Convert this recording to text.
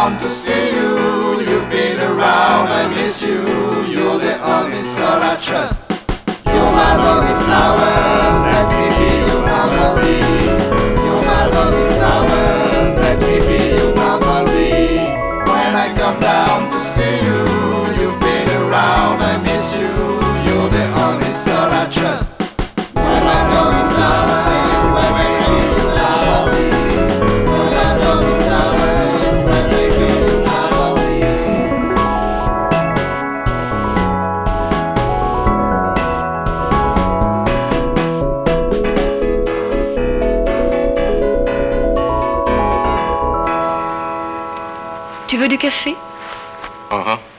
down to see you. You've been around, I miss you. You're the only soul I trust. You're my lonely flower, let me be your harmony. You're my lonely flower, let me be your harmony. When I come down to see you, you've been around, I miss you. You're the only soul I trust. When I lonely flower, when I lonely flower, when I lonely flower, let me be your harmony. Tu veux du café? Uh-huh.